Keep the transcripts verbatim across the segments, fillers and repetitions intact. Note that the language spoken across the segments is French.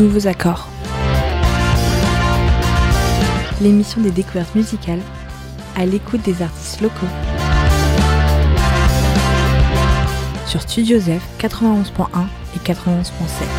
Nouveaux accords. L'émission des découvertes musicales à l'écoute des artistes locaux. Sur Studio Zef quatre-vingt-onze point un et quatre-vingt-onze point sept.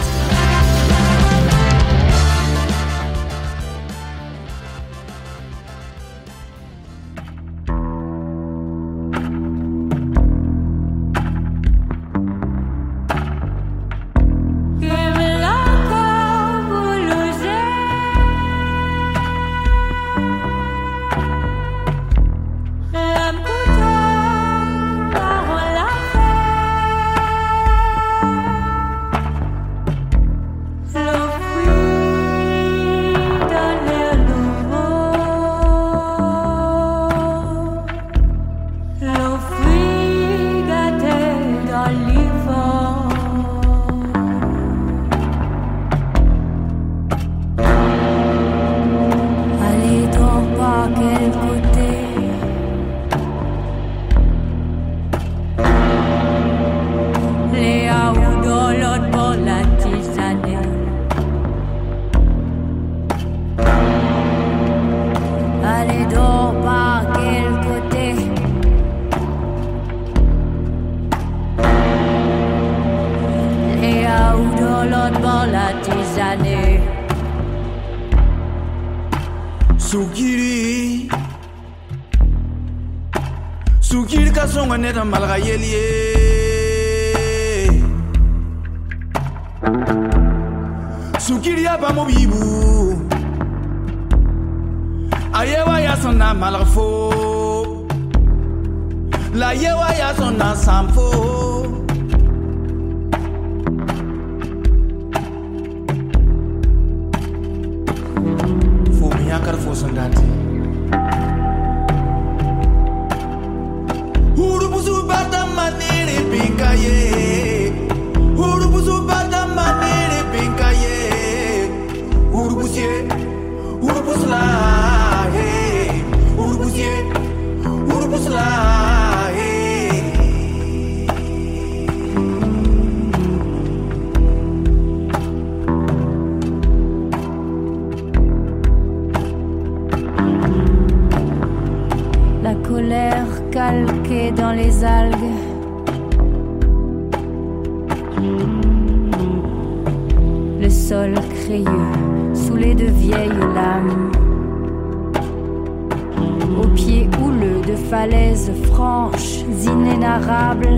Sukiri Sukiri ka songa neta malga yelie Sukiri ya ba mobibu Ayewa ya sona malga fo La yewa ya sona samfo Yakar fosandati Urubusu bata manere pinkaye Urubusu bata manere pinkaye Urubusye Urubusla hey Urubusye Urubusla Colère calquée dans les algues. Le sol crayeux, saoulé de vieilles lames. Aux pieds houleux de falaises franches, inénarrables.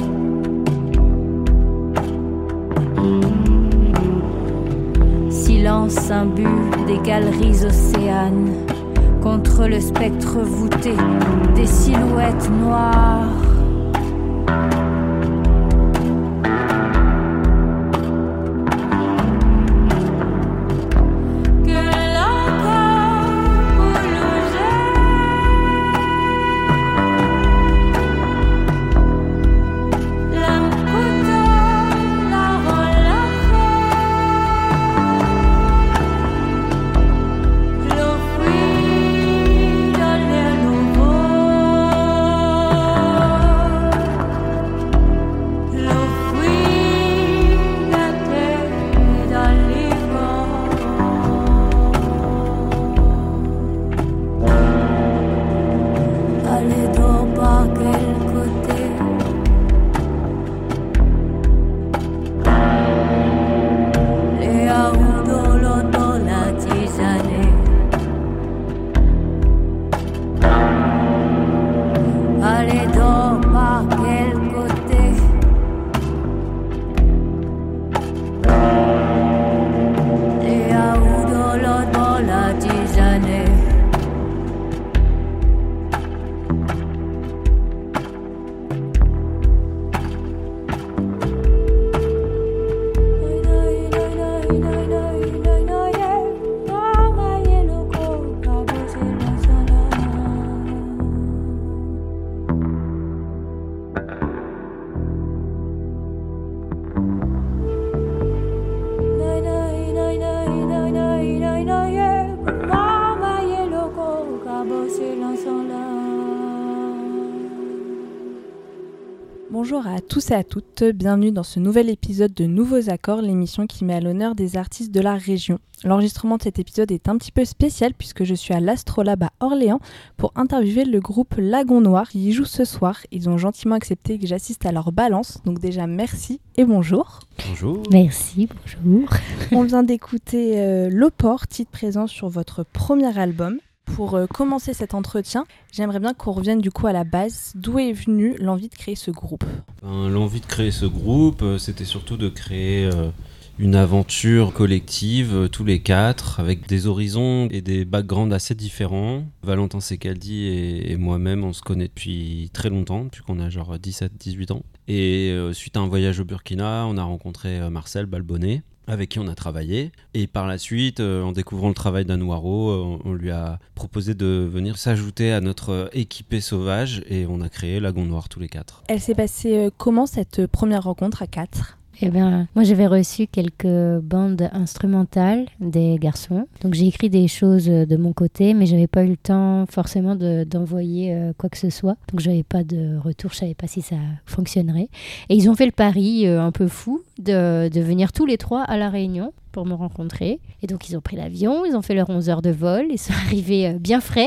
Silence imbu des galeries océanes. Contre le spectre voûté des silhouettes noires. Oh Bonjour à tous et à toutes, bienvenue dans ce nouvel épisode de Nouveaux Accords, l'émission qui met à l'honneur des artistes de la région. L'enregistrement de cet épisode est un petit peu spécial puisque je suis à l'Astrolabe à Orléans pour interviewer le groupe Lagon Noir qui y joue ce soir. Ils ont gentiment accepté que j'assiste à leur balance, donc déjà merci et bonjour. Bonjour. Merci, bonjour. On vient d'écouter euh, L'Opor, titre présent sur votre premier album. Pour euh, commencer cet entretien, j'aimerais bien qu'on revienne du coup à la base. D'où est venue l'envie de créer ce groupe ? Ben, l'envie de créer ce groupe, euh, c'était surtout de créer euh, une aventure collective, euh, tous les quatre, avec des horizons et des backgrounds assez différents. Valentin Secaldi et, et moi-même, on se connaît depuis très longtemps, depuis qu'on a genre dix-sept dix-huit ans. Et euh, suite à un voyage au Burkina, on a rencontré euh, Marcel Balbonnet, avec qui on a travaillé. Et par la suite, euh, en découvrant le travail d'Anouaro, euh, on lui a proposé de venir s'ajouter à notre euh, équipée sauvage et on a créé Lagon Noir tous les quatre. Elle s'est passée euh, comment cette première rencontre à quatre ? Eh bien, moi j'avais reçu quelques bandes instrumentales des garçons. Donc j'ai écrit des choses de mon côté, mais j'avais pas eu le temps forcément de, d'envoyer euh, quoi que ce soit. Donc j'avais pas de retour, je savais pas si ça fonctionnerait. Et ils ont fait le pari euh, un peu fou de, de venir tous les trois à La Réunion pour me rencontrer. Et donc ils ont pris l'avion, ils ont fait leurs onze heures de vol, ils sont arrivés euh, bien frais.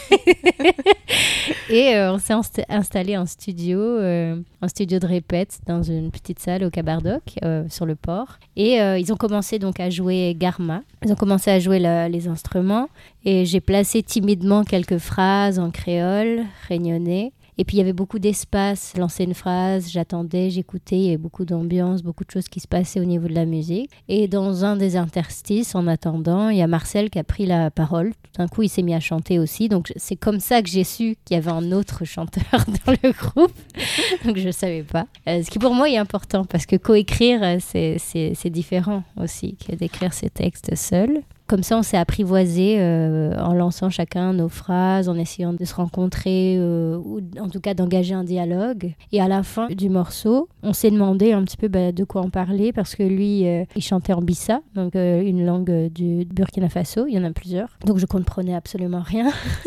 Et euh, on s'est inst- installé en studio, euh, en studio de répète dans une petite salle au Cabardoc, euh, sur le port. Et euh, ils ont commencé donc à jouer Garma. Ils ont commencé à jouer la, les instruments. Et j'ai placé timidement quelques phrases en créole, réunionnais. Et puis il y avait beaucoup d'espace, lancer une phrase, j'attendais, j'écoutais, il y avait beaucoup d'ambiance, beaucoup de choses qui se passaient au niveau de la musique. Et dans un des interstices, en attendant, il y a Marcel qui a pris la parole. Tout d'un coup, il s'est mis à chanter aussi. Donc c'est comme ça que j'ai su qu'il y avait un autre chanteur dans le groupe. Donc je ne savais pas. Euh, ce qui pour moi est important parce que coécrire, c'est, c'est, c'est différent aussi que d'écrire ses textes seul. Comme ça, on s'est apprivoisé euh, en lançant chacun nos phrases, en essayant de se rencontrer euh, ou en tout cas d'engager un dialogue. Et à la fin du morceau, on s'est demandé un petit peu bah, de quoi on parlait parce que lui, euh, il chantait en bissa, donc euh, une langue du Burkina Faso. Il y en a plusieurs. Donc je comprenais absolument rien.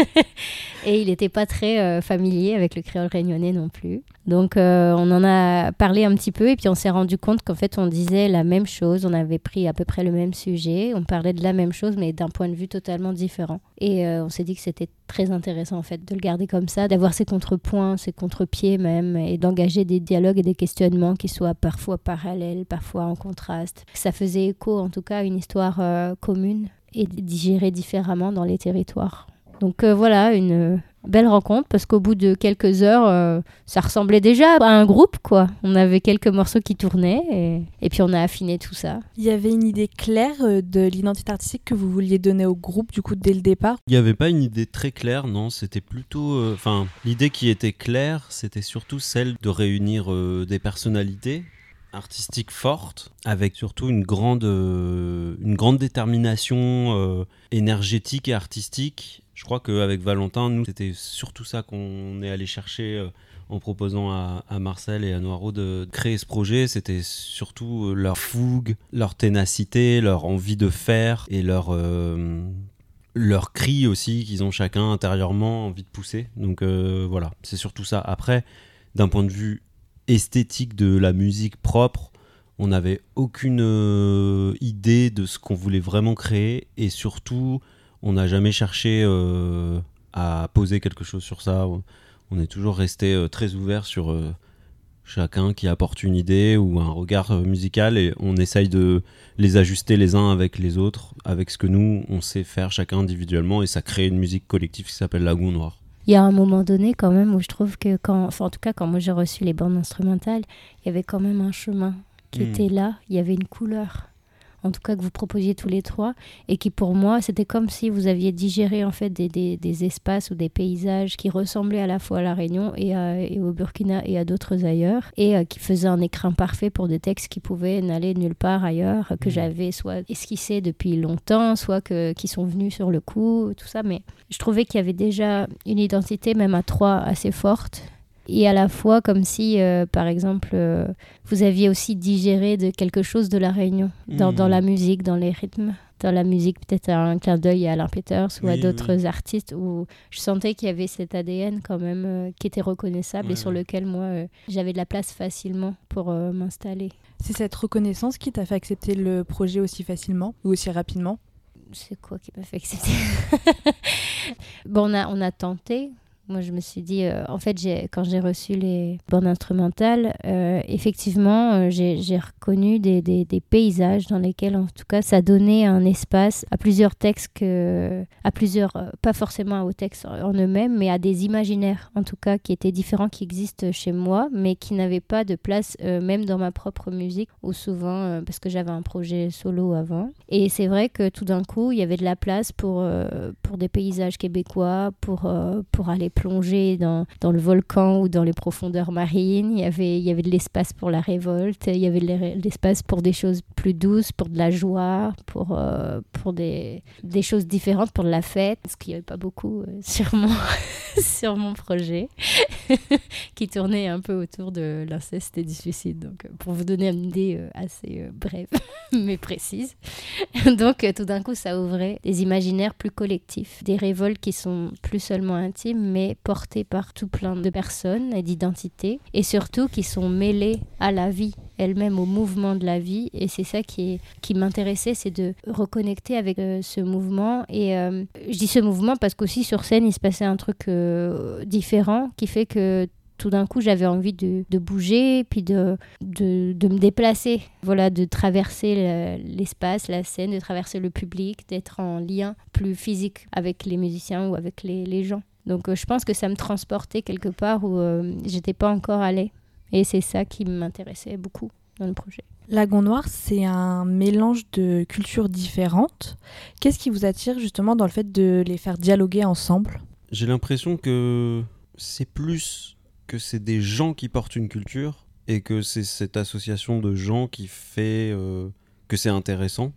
Et il n'était pas très euh, familier avec le créole réunionnais non plus. Donc euh, on en a parlé un petit peu et puis on s'est rendu compte qu'en fait on disait la même chose, on avait pris à peu près le même sujet, on parlait de la même chose mais d'un point de vue totalement différent. Et euh, on s'est dit que c'était très intéressant en fait de le garder comme ça, d'avoir ces contrepoints, ces contre-pieds même, et d'engager des dialogues et des questionnements qui soient parfois parallèles, parfois en contraste. Ça faisait écho en tout cas à une histoire euh, commune et digérée différemment dans les territoires. Donc euh, voilà, une belle rencontre parce qu'au bout de quelques heures, euh, ça ressemblait déjà à un groupe, quoi. On avait quelques morceaux qui tournaient et, et puis on a affiné tout ça. Il y avait une idée claire euh, de l'identité artistique que vous vouliez donner au groupe du coup dès le départ ? Il n'y avait pas une idée très claire, non, c'était plutôt... Enfin, euh, l'idée qui était claire, c'était surtout celle de réunir euh, des personnalités artistique forte, avec surtout une grande, euh, une grande détermination euh, énergétique et artistique. Je crois qu'avec Valentin, nous, c'était surtout ça qu'on est allé chercher euh, en proposant à, à Marcel et à Noiro de créer ce projet. C'était surtout leur fougue, leur ténacité, leur envie de faire et leur, euh, leur cri aussi qu'ils ont chacun intérieurement envie de pousser. Donc euh, voilà, c'est surtout ça. Après, d'un point de vue esthétique de la musique propre, on n'avait aucune euh, idée de ce qu'on voulait vraiment créer et surtout on n'a jamais cherché euh, à poser quelque chose sur ça. On est toujours resté euh, très ouvert sur euh, chacun qui apporte une idée ou un regard euh, musical et on essaye de les ajuster les uns avec les autres avec ce que nous on sait faire chacun individuellement et ça crée une musique collective qui s'appelle Lagon Noir. Il y a un moment donné quand même où je trouve que, quand, enfin en tout cas quand moi j'ai reçu les bandes instrumentales, il y avait quand même un chemin qui mmh. était là, il y avait une couleur, en tout cas que vous proposiez tous les trois, et qui pour moi c'était comme si vous aviez digéré en fait des, des, des espaces ou des paysages qui ressemblaient à la fois à La Réunion et, à, et au Burkina et à d'autres ailleurs, et euh, qui faisaient un écrin parfait pour des textes qui pouvaient n'aller nulle part ailleurs, que mmh. j'avais soit esquissé depuis longtemps, soit que, qui sont venus sur le coup, tout ça, mais je trouvais qu'il y avait déjà une identité même à trois assez forte, et à la fois comme si, euh, par exemple, euh, vous aviez aussi digéré de quelque chose de la Réunion, dans, Mmh. dans la musique, dans les rythmes. Dans la musique, peut-être un clin d'œil à Alain Peters ou Oui, à d'autres oui. artistes où je sentais qu'il y avait cet A D N quand même euh, qui était reconnaissable Ouais, et sur ouais. lequel moi euh, j'avais de la place facilement pour euh, m'installer. C'est cette reconnaissance qui t'a fait accepter le projet aussi facilement ou aussi rapidement? C'est quoi qui m'a fait accepter? Bon, on a, on a tenté. Moi, je me suis dit, euh, en fait, j'ai, quand j'ai reçu les bandes instrumentales, euh, effectivement, euh, j'ai, j'ai reconnu des, des, des paysages dans lesquels, en tout cas, ça donnait un espace à plusieurs textes, que, à plusieurs, euh, pas forcément aux textes en eux-mêmes, mais à des imaginaires, en tout cas, qui étaient différents, qui existent chez moi, mais qui n'avaient pas de place, euh, même dans ma propre musique, ou souvent, euh, parce que j'avais un projet solo avant. Et c'est vrai que tout d'un coup, il y avait de la place pour, euh, pour des paysages québécois, pour, euh, pour aller plonger dans, dans le volcan ou dans les profondeurs marines. Il y avait, il y avait de l'espace pour la révolte, il y avait de l'espace pour des choses plus douces, pour de la joie, pour, euh, pour des, des choses différentes, pour de la fête, parce qu'il n'y avait pas beaucoup euh, sur, mon, sur mon projet, qui tournait un peu autour de l'inceste et du suicide. Donc, euh, pour vous donner une idée euh, assez euh, brève, mais précise. Donc, euh, tout d'un coup, ça ouvrait des imaginaires plus collectifs, des révoltes qui sont plus seulement intimes, mais portées par tout plein de personnes et d'identités, et surtout qui sont mêlées à la vie elle-même, au mouvement de la vie. Et c'est ça qui, est, qui m'intéressait, c'est de reconnecter avec euh, ce mouvement. Et euh, je dis ce mouvement parce qu'aussi sur scène, il se passait un truc euh, différent qui fait que tout d'un coup, j'avais envie de, de bouger, puis de, de, de me déplacer, voilà, de traverser le, l'espace, la scène, de traverser le public, d'être en lien plus physique avec les musiciens ou avec les, les gens. Donc, euh, je pense que ça me transportait quelque part où euh, j'étais pas encore allée. Et c'est ça qui m'intéressait beaucoup dans le projet. Lagon Noir, c'est un mélange de cultures différentes. Qu'est-ce qui vous attire justement dans le fait de les faire dialoguer ensemble? J'ai l'impression que c'est plus que c'est des gens qui portent une culture et que c'est cette association de gens qui fait euh, que c'est intéressant.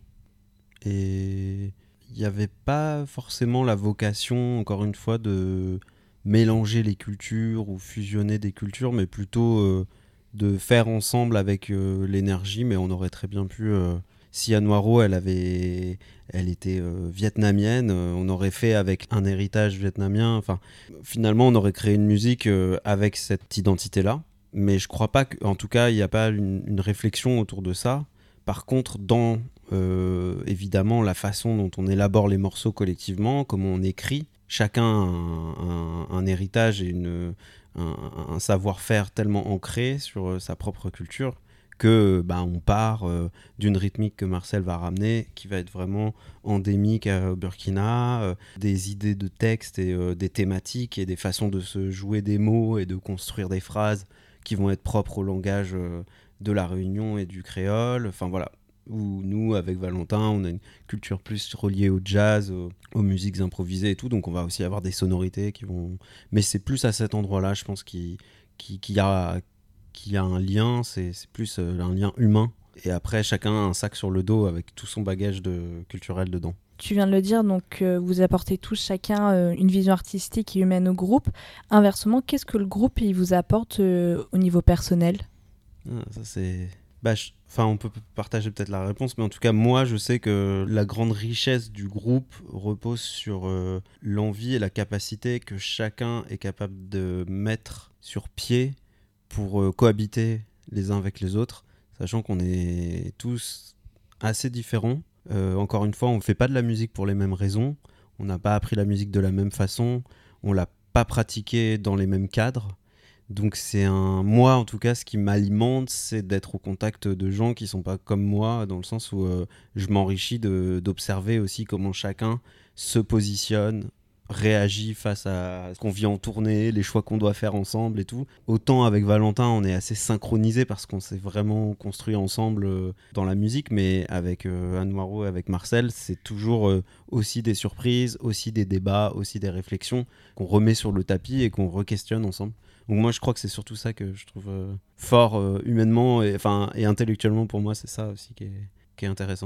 Et il n'y avait pas forcément la vocation, encore une fois, de mélanger les cultures ou fusionner des cultures, mais plutôt euh, de faire ensemble avec euh, l'énergie. Mais on aurait très bien pu... Euh, si Anne Noiro, elle, avait, elle était euh, vietnamienne, euh, on aurait fait avec un héritage vietnamien. Enfin, finalement, on aurait créé une musique euh, avec cette identité-là. Mais je crois pas qu'en tout cas, il n'y a pas une, une réflexion autour de ça. Par contre, dans euh, évidemment la façon dont on élabore les morceaux collectivement, comment on écrit, chacun a un, un, un héritage et une, un, un savoir-faire tellement ancré sur euh, sa propre culture que bah, on part euh, d'une rythmique que Marcel va ramener, qui va être vraiment endémique au Burkina, euh, des idées de texte et euh, des thématiques et des façons de se jouer des mots et de construire des phrases qui vont être propres au langage euh, de la Réunion et du créole. Enfin voilà, où nous, avec Valentin, on a une culture plus reliée au jazz, aux, aux musiques improvisées et tout, donc on va aussi avoir des sonorités qui vont... Mais c'est plus à cet endroit-là, je pense, qu'il qui, qui y a... qu'il y a un lien, c'est, c'est plus euh, un lien humain. Et après, chacun a un sac sur le dos avec tout son bagage de, culturel dedans. Tu viens de le dire, donc euh, vous apportez tous chacun euh, une vision artistique et humaine au groupe. Inversement, qu'est-ce que le groupe il vous apporte euh, au niveau personnel? Ah, ça c'est... Bah, je... Enfin, on peut partager peut-être la réponse, mais en tout cas, moi, je sais que la grande richesse du groupe repose sur euh, l'envie et la capacité que chacun est capable de mettre sur pied pour euh, cohabiter les uns avec les autres, sachant qu'on est tous assez différents. Euh, encore une fois, on ne fait pas de la musique pour les mêmes raisons, on n'a pas appris la musique de la même façon, on ne l'a pas pratiquée dans les mêmes cadres. Donc c'est un... Moi, en tout cas, ce qui m'alimente, c'est d'être au contact de gens qui ne sont pas comme moi, dans le sens où euh, je m'enrichis de, d'observer aussi comment chacun se positionne, réagit face à ce qu'on vit en tournée, les choix qu'on doit faire ensemble et tout. Autant avec Valentin, on est assez synchronisés parce qu'on s'est vraiment construit ensemble euh, dans la musique, mais avec euh, Anne Noiro et avec Marcel, c'est toujours euh, aussi des surprises, aussi des débats, aussi des réflexions qu'on remet sur le tapis et qu'on re-questionne ensemble. Donc moi, je crois que c'est surtout ça que je trouve euh, fort euh, humainement et, enfin, et intellectuellement pour moi, c'est ça aussi qui est, qui est intéressant.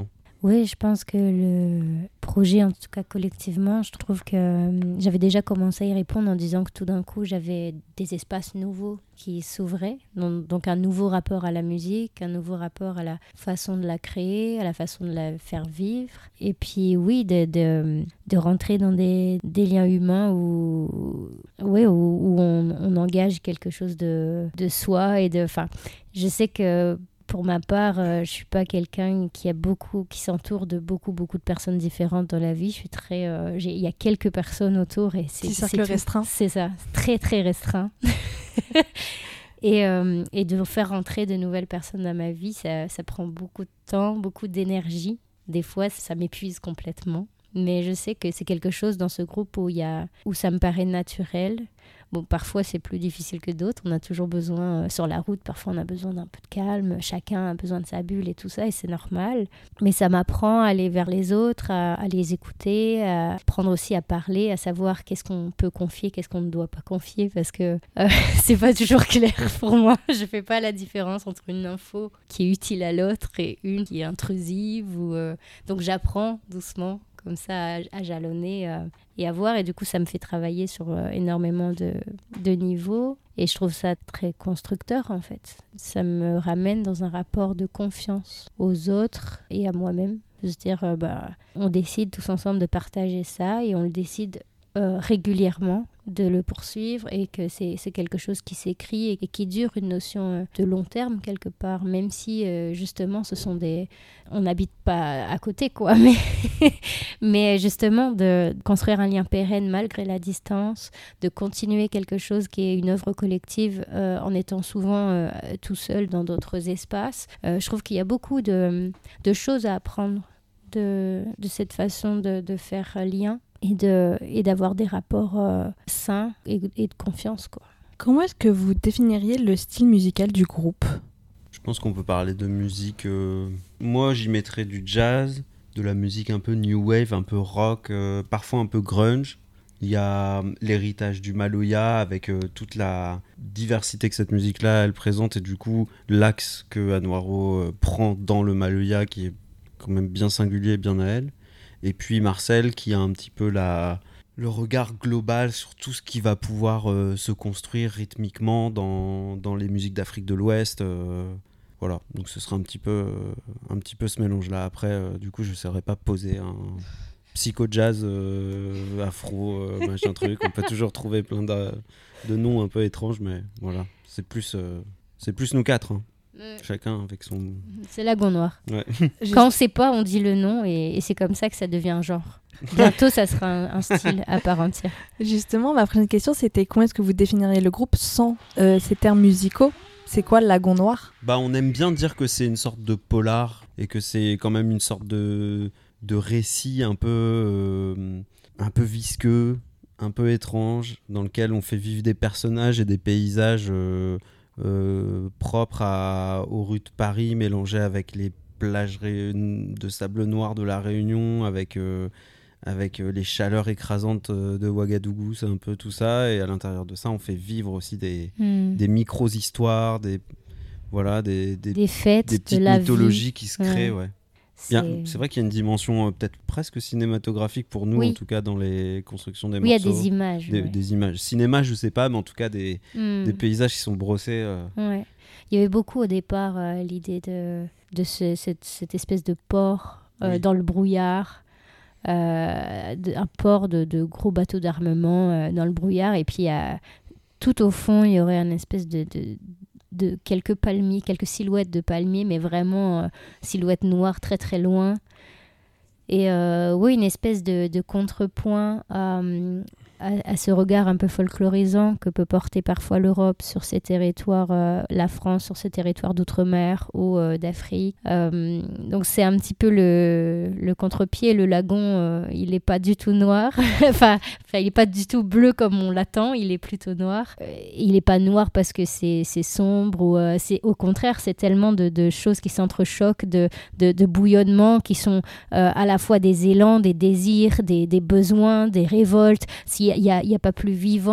Oui, je pense que le projet, en tout cas collectivement, je trouve que euh, j'avais déjà commencé à y répondre en disant que tout d'un coup, j'avais des espaces nouveaux qui s'ouvraient. Donc, donc un nouveau rapport à la musique, un nouveau rapport à la façon de la créer, à la façon de la faire vivre. Et puis oui, de, de, de rentrer dans des, des liens humains où, ouais, où, où on, on engage quelque chose de, de soi. Et de, 'fin, je sais que pour ma part, euh, je ne suis pas quelqu'un qui a beaucoup, qui s'entoure de beaucoup, beaucoup de personnes différentes dans la vie. Je suis très, euh, j'ai, il y a quelques personnes autour et c'est, Petit cercle c'est tout. restreint. C'est ça, très, très restreint. et, euh, et de faire rentrer de nouvelles personnes dans ma vie, ça, ça prend beaucoup de temps, beaucoup d'énergie. Des fois, ça m'épuise complètement. Mais je sais que c'est quelque chose dans ce groupe où, il y a, où ça me paraît naturel. Bon, parfois, c'est plus difficile que d'autres. On a toujours besoin, euh, sur la route, parfois, on a besoin d'un peu de calme. Chacun a besoin de sa bulle et tout ça, et c'est normal. Mais ça m'apprend à aller vers les autres, à, à les écouter, à apprendre aussi à parler, à savoir qu'est-ce qu'on peut confier, qu'est-ce qu'on ne doit pas confier, parce que euh, c'est pas toujours clair pour moi. Je fais pas la différence entre une info qui est utile à l'autre et une qui est intrusive. Ou, euh... Donc, j'apprends doucement comme ça à, à jalonner euh, et à voir, et du coup ça me fait travailler sur euh, énormément de, de niveaux, et je trouve ça très constructeur en fait. Ça me ramène dans un rapport de confiance aux autres et à moi-même, de se dire euh, bah, on décide tous ensemble de partager ça, et on le décide euh, régulièrement de le poursuivre, et que c'est, c'est quelque chose qui s'écrit et, et qui dure, une notion euh, de long terme quelque part, même si euh, justement ce sont des... On n'habite pas à côté quoi, mais, mais justement de construire un lien pérenne malgré la distance, de continuer quelque chose qui est une œuvre collective euh, en étant souvent euh, tout seul dans d'autres espaces. Euh, je trouve qu'il y a beaucoup de, de choses à apprendre de, de cette façon de, de faire lien. Et, de, et d'avoir des rapports euh, sains et, et de confiance, quoi. Comment est-ce que vous définiriez le style musical du groupe ? Je pense qu'on peut parler de musique... Euh... Moi, j'y mettrais du jazz, de la musique un peu new wave, un peu rock, euh, parfois un peu grunge. Il y a l'héritage du Maloya avec euh, toute la diversité que cette musique-là, elle présente, et du coup, l'axe que Anouaro euh, prend dans le Maloya, qui est quand même bien singulier et bien à elle. Et puis Marcel qui a un petit peu la, le regard global sur tout ce qui va pouvoir euh, se construire rythmiquement dans, dans les musiques d'Afrique de l'Ouest. Euh, voilà, donc ce sera un petit peu, euh, un petit peu ce mélange-là. Après, euh, du coup, je ne saurais pas poser un psycho-jazz, euh, afro, euh, machin truc. On peut toujours trouver plein de, de noms un peu étranges, mais voilà, c'est plus, euh, c'est plus nous quatre, hein. Chacun avec son... C'est Lagon Noir. Ouais. Quand on sait pas, on dit le nom, et, et c'est comme ça que ça devient un genre. Bientôt, ça sera un, un style à part entière. Justement, ma prochaine question, c'était comment est-ce que vous définiriez le groupe sans euh, ces termes musicaux ? C'est quoi le Lagon Noir ? Bah, on aime bien dire que c'est une sorte de polar, et que c'est quand même une sorte de, de récit un peu, euh, un peu visqueux, un peu étrange, dans lequel on fait vivre des personnages et des paysages... Euh, Euh, propre à, aux rues de Paris, mélangé avec les plages ré... de sable noir de la Réunion, avec, euh, avec euh, les chaleurs écrasantes de Ouagadougou, c'est un peu tout ça, et à l'intérieur de ça on fait vivre aussi des, mmh. des micro-histoires, des, voilà, des, des, des fêtes, des petites de la mythologies vie. qui se créent, ouais. Ouais. C'est... A, c'est vrai qu'il y a une dimension euh, peut-être presque cinématographique pour nous, oui. en tout cas dans les constructions des oui, morceaux. Oui, il y a des images. Des, ouais. des images. Cinéma, je sais pas, mais en tout cas des, mm. des paysages qui sont brossés. Euh... Ouais. Il y avait beaucoup au départ euh, l'idée de, de ce, cette, cette espèce de port euh, oui. dans le brouillard, euh, de, un port de, de gros bateaux d'armement euh, dans le brouillard, et puis euh, tout au fond, il y aurait une espèce de... de de quelques palmiers, quelques silhouettes de palmiers, mais vraiment euh, silhouettes noires très très loin. Et euh, oui, une espèce de, de contrepoint à, à, à ce regard un peu folklorisant que peut porter parfois l'Europe sur ses territoires, euh, la France sur ses territoires d'outre-mer ou euh, d'Afrique. Euh, donc c'est un petit peu le, le contre-pied. Le lagon, euh, il n'est pas du tout noir. enfin, enfin, il n'est pas du tout bleu comme on l'attend, il est plutôt noir. Euh, il n'est pas noir parce que c'est, c'est sombre, ou euh, c'est, au contraire, c'est tellement de, de choses qui s'entrechoquent, de, de, de bouillonnements qui sont euh, à la fois des élans, des désirs, des, des besoins, des révoltes. S'il n'y a, a, a pas plus vivant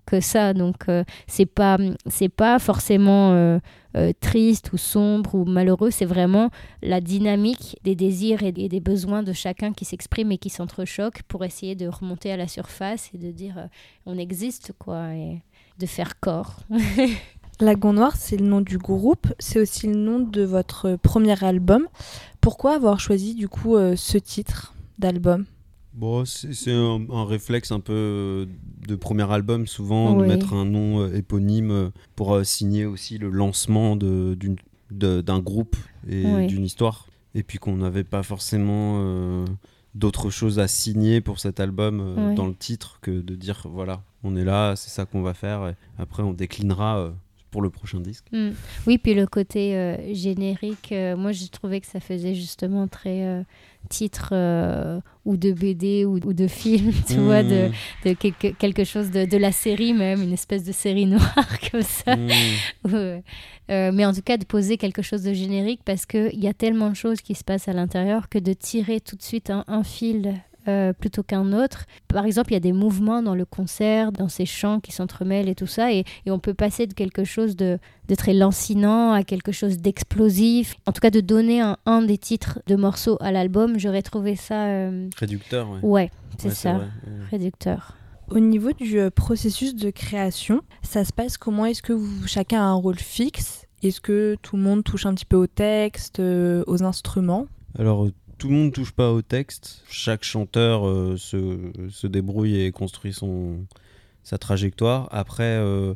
que ça. Donc, euh, c'est pas, c'est pas forcément euh, euh, triste ou sombre ou malheureux. C'est vraiment la dynamique des désirs et des, et des besoins de chacun qui s'expriment et qui s'entrechoquent pour essayer de remonter à la surface et de dire euh, on existe, quoi, et de faire corps. Lagon Noir, c'est le nom du groupe, c'est aussi le nom de votre premier album. Pourquoi avoir choisi du coup euh, ce titre d'album ? Bon, c'est, c'est un, un réflexe un peu de premier album, souvent, Oui. de mettre un nom euh, éponyme euh, pour euh, signer aussi le lancement de, d'une, de, d'un groupe et Oui. d'une histoire. Et puis qu'on n'avait pas forcément euh, d'autres choses à signer pour cet album euh, Oui. dans le titre que de dire, voilà, on est là, c'est ça qu'on va faire. Et après, on déclinera euh, pour le prochain disque. Mm. Oui, puis le côté euh, générique, euh, moi j'ai trouvé que ça faisait justement très euh, titre euh, ou de B D ou, ou de film, tu Mmh. vois, de, de quelque, quelque chose de, de la série même, une espèce de série noire comme ça. Mmh. Ouais. Euh, mais en tout cas, de poser quelque chose de générique parce qu'il y a tellement de choses qui se passent à l'intérieur que de tirer tout de suite un, un fil euh, plutôt qu'un autre. Par exemple, il y a des mouvements dans le concert, dans ces chants qui s'entremêlent et tout ça, et, et on peut passer de quelque chose de, de très lancinant à quelque chose d'explosif. En tout cas, de donner un, un des titres de morceaux à l'album, j'aurais trouvé ça... euh, Réducteur, ouais. Ouais, c'est Ouais, ça, vrai, ouais. réducteur. Au niveau du euh, processus de création, ça se passe comment ? Est-ce que vous, chacun a un rôle fixe ? Est-ce que tout le monde touche un petit peu au texte, euh, aux instruments ? Alors, euh, tout le monde ne touche pas au texte. Chaque chanteur euh, se, se débrouille et construit son, sa trajectoire. Après, euh,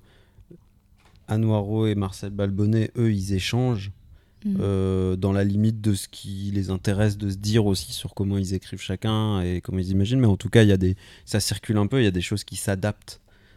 Anne Noiro et Marcel Balbonnet, eux, ils échangent Mm. euh, dans la limite de ce qui les intéresse de se dire aussi sur comment ils écrivent chacun et comment ils imaginent. Mais en tout cas, il y a des, ça circule un peu, il y a des choses qui s'adaptent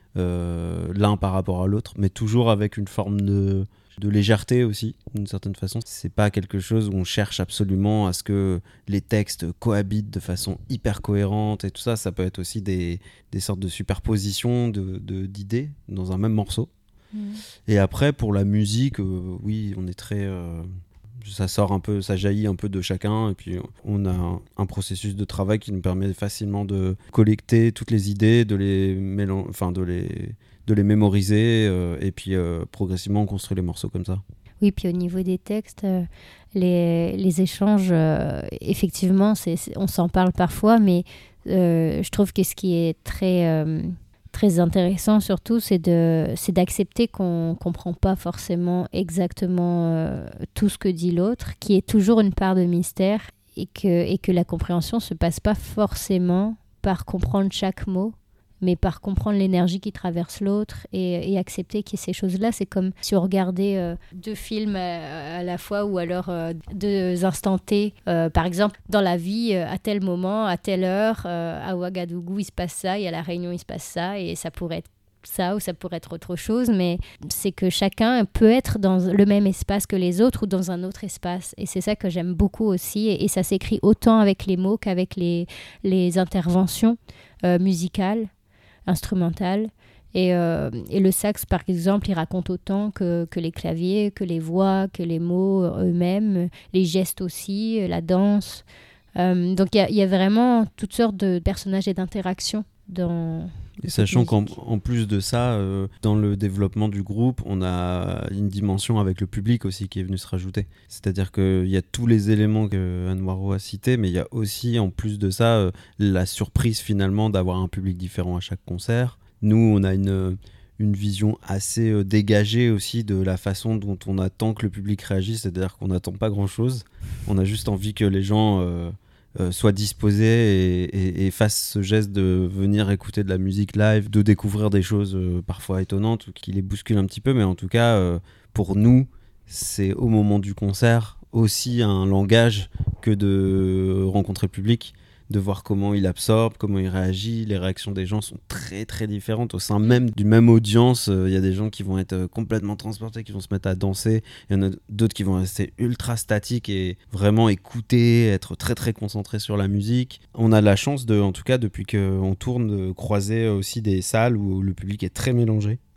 euh, l'un par rapport à l'autre, mais toujours avec une forme de... de légèreté aussi, d'une certaine façon. C'est pas quelque chose où on cherche absolument à ce que les textes cohabitent de façon hyper cohérente et tout ça. Ça peut être aussi des, des sortes de superpositions de, de, d'idées dans un même morceau. Mm. Et après, pour la musique, euh, oui, on est très... Euh, ça sort un peu, ça jaillit un peu de chacun. Et puis, on a un, un processus de travail qui nous permet facilement de collecter toutes les idées, de les, mélan- enfin, de les, de les mémoriser. Euh, et puis, euh, progressivement, on construit les morceaux comme ça. Oui, puis au niveau des textes, euh, les, les échanges, euh, effectivement, c'est, c'est- on s'en parle parfois, mais euh, je trouve que ce qui est très, euh, très intéressant surtout, c'est, de, c'est d'accepter qu'on ne comprend pas forcément exactement euh, tout ce que dit l'autre, qu'il y ait toujours une part de mystère et que, et que la compréhension ne se passe pas forcément par comprendre chaque mot, mais par comprendre l'énergie qui traverse l'autre et, et accepter qu'il y ait ces choses-là. C'est comme si on regardait euh, deux films à, à la fois ou alors euh, deux instants T. Euh, par exemple, dans la vie, euh, à tel moment, à telle heure, euh, à Ouagadougou, il se passe ça, et à La Réunion, il se passe ça, et ça pourrait être ça ou ça pourrait être autre chose, mais c'est que chacun peut être dans le même espace que les autres ou dans un autre espace. Et c'est ça que j'aime beaucoup aussi. Et, et ça s'écrit autant avec les mots qu'avec les, les interventions euh, musicales, instrumentales. Et, euh, et le sax, par exemple, il raconte autant que, que les claviers, que les voix, que les mots eux-mêmes, les gestes aussi, la danse. Euh, donc il y, y a vraiment toutes sortes de personnages et d'interactions dans... Et sachant musique. qu'en en plus de ça, euh, dans le développement du groupe, on a une dimension avec le public aussi qui est venue se rajouter. C'est-à-dire qu'il y a tous les éléments que Anne Noiro a cités, mais il y a aussi, en plus de ça, euh, la surprise finalement d'avoir un public différent à chaque concert. Nous, on a une, une vision assez euh, dégagée aussi de la façon dont on attend que le public réagisse. C'est-à-dire qu'on n'attend pas grand-chose. On a juste envie que les gens... Euh, Euh, soit disposés et, et, et fassent ce geste de venir écouter de la musique live, de découvrir des choses euh, parfois étonnantes ou qui les bousculent un petit peu, mais en tout cas, euh, pour nous, c'est au moment du concert aussi un langage que de rencontrer le public, de voir comment il absorbe, comment il réagit. Les réactions des gens sont très très différentes au sein même d'une même audience. Il euh, y a des gens qui vont être euh, complètement transportés, qui vont se mettre à danser. Il y en a d'autres qui vont rester ultra statiques et vraiment écouter, être très très concentrés sur la musique. On a la chance, de, en tout cas depuis qu'on tourne, de croiser aussi des salles où le public est très mélangé.